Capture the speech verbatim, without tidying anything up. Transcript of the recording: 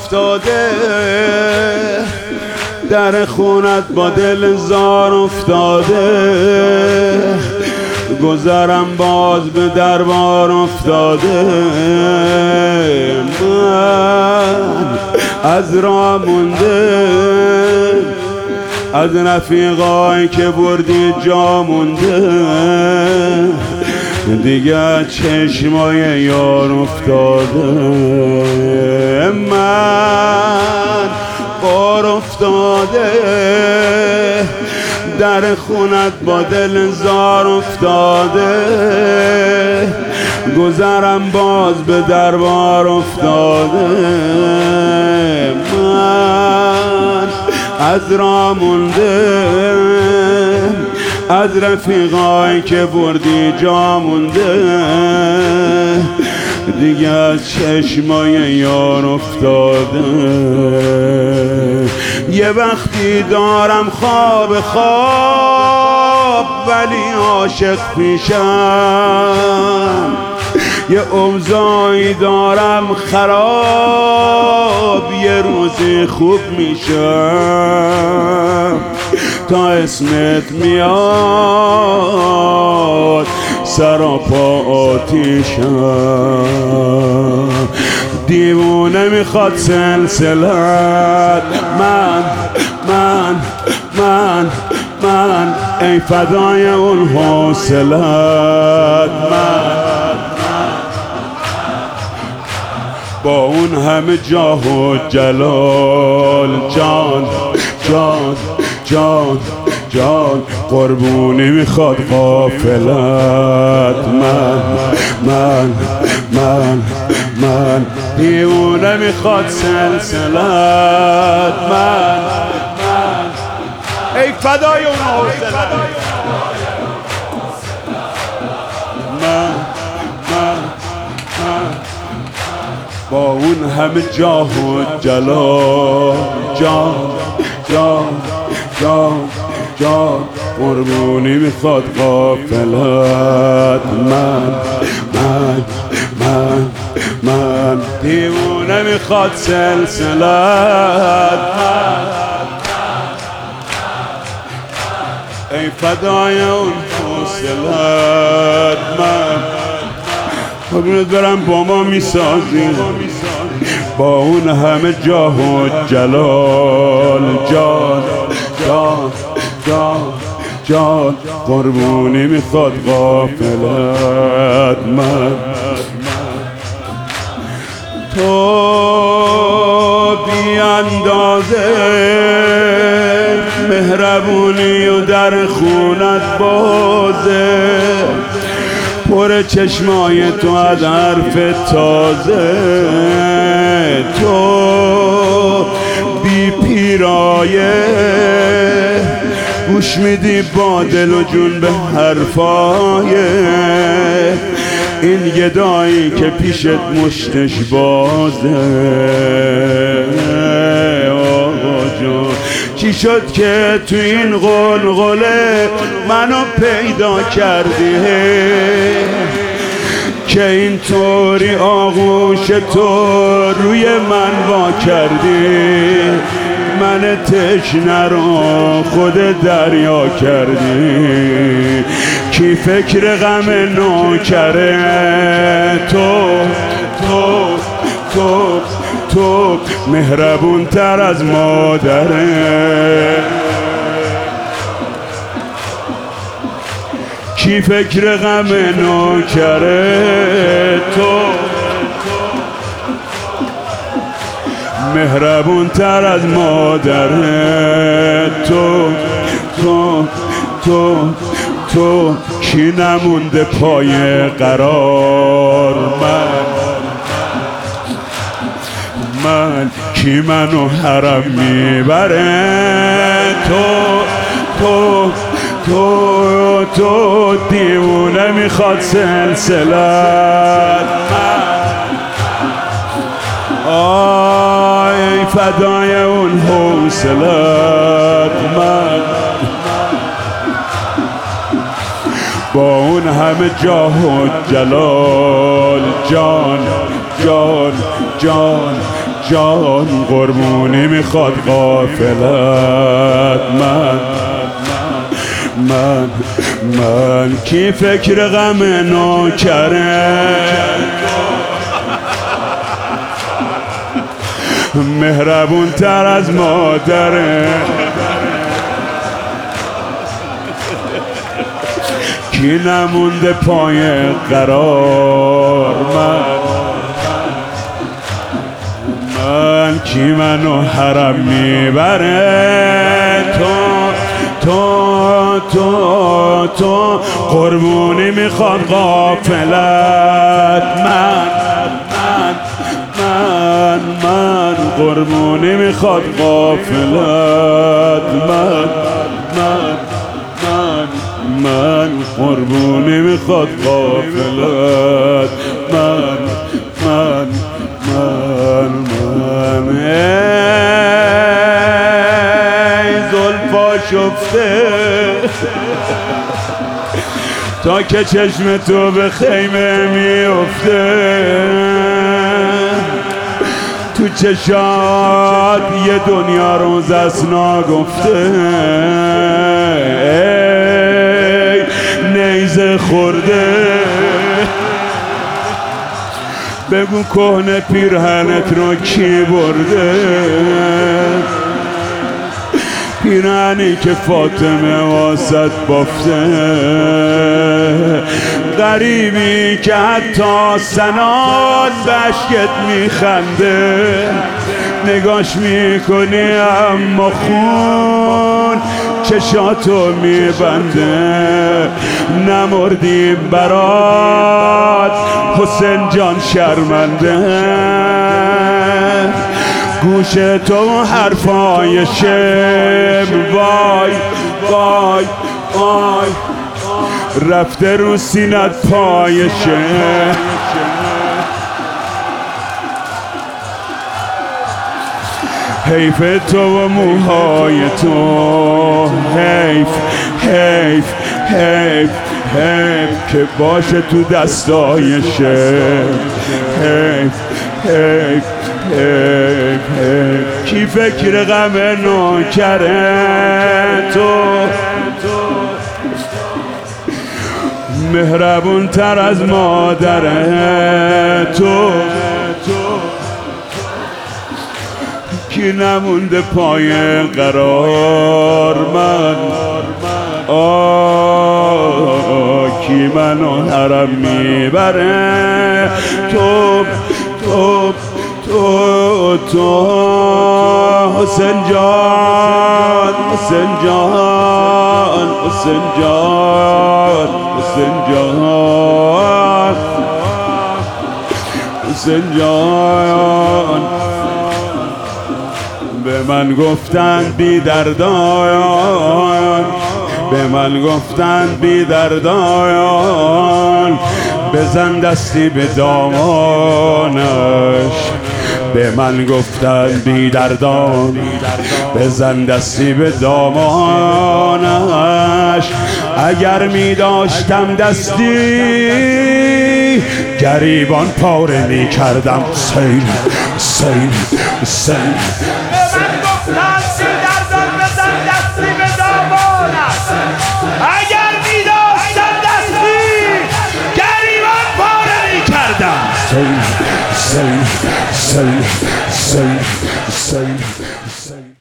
افتاده، در خونت با دل زار افتاده، گذرم باز به دربار افتاده. من از راه مونده، از رفیقایی که بردی جا مونده، دیگه چشمای یار افتاده. من بار افتاده، در خونت با دل زار افتاده، گذرم باز به دربار افتاده. من از راه مونده، از رفیقایی که بردی جا مونده، دیگه از چشمای یار افتاده. یه وقتی دارم خواب خواب ولی عاشق پیشم، یه اوضاعی دارم خراب یه روزی خوب میشم. تا اسمت میاد سراپا آتیشم، دیوونه میخواد سلسلت. من من من من ای فدای اون حوصلت. من با اون همه جاه و جلال، جان جان جان جان قربونی میخواد غافلت. من من من من دیوونه میخواد سلسلت. من من ای فدای اون حوصلت. من من من با اون همه جاه و جلال، جان جان جان جان قربونی میخواد غافلت. من من من من دیوونه میخواد سلسلت. من ای فدای اون حوصلت. من قبولت برم با ما میسازی، با اون همه جاه و جلال، جان جان جان جان قربونی میخواد غافلت. من تو بی اندازه مهربونی و در خونت بازه، پر چشمای تو از حرف تازه. تو بی پیرایه گوش میدی با دل و جون به حرفای این گدایی که پیشت مشتش بازه. آقا جون چی شد که تو این غلغله منو پیدا کردی، که اینطوری آغوش تو روی من وا کردی؟ من تشنه رو خود دریا کردی، کی فکر غم نوکره؟ تو تو تو تو مهربون تر از مادره، کی فکر غم نوکره؟ تو مهربون تر از مادره. تو تو تو تو کی نمونده پای قرار؟ من من کی منو حرم میبره؟ تو تو تو تو دیوونه میخواد سلسلت. آی فدای اون حوصلت. من با اون همه جاه و جلال، جان جان جان جان قربونی میخواد غافلت. من من من کی فکر غم نوکره مهربون تر از مادره. کی نمونده پای قرار من من کی منو حرم میبره. تو تو تو تو قربونی میخواد غافلت. من من من من قربونی میخواد غافلت. من من من من قربونی میخواد غافلت. من من من من ای زلفا شفته تا که چشم تو به خیمه میفته. تو چشات یه دنیا روز از ناگفته. ای نیزه خورده بگو کهنه پیرهنت رو کی برده. پیرهنی که فاطمه واسط بافته. غریبی که حتی سنات بشکت میخنده. نگاش میکنی اما خون چشاتو میبنده. نمردیم برات حسین جان شرمنده. گوش تو حرفای شم وای وای وای رفته رو سینت پای شم. حیف تو و موهای تو. حیف حیف حیف حیف که باشه تو دستای شم. حیف حیف حیف حیف کی فکر غم نوکره. تو مهربون تر از مادره. تو کی نمونده پای قرار من. آه کی منو حرم میبره. تو تو تو تو حسین جان حسین جان حسین جان حسین جان حسین جان. به من گفتن بی دردان به من گفتن بی دردان بزن دستی به دامانش. به من گفتن بی دردان بزن دستی به دامانش. اگر می داشتم دستی گریبان پاره می کردم. سیل سیل سیل. اگر می داشتم دستی گریبان پاره می کردم. سیل سیل سیل سیل سیل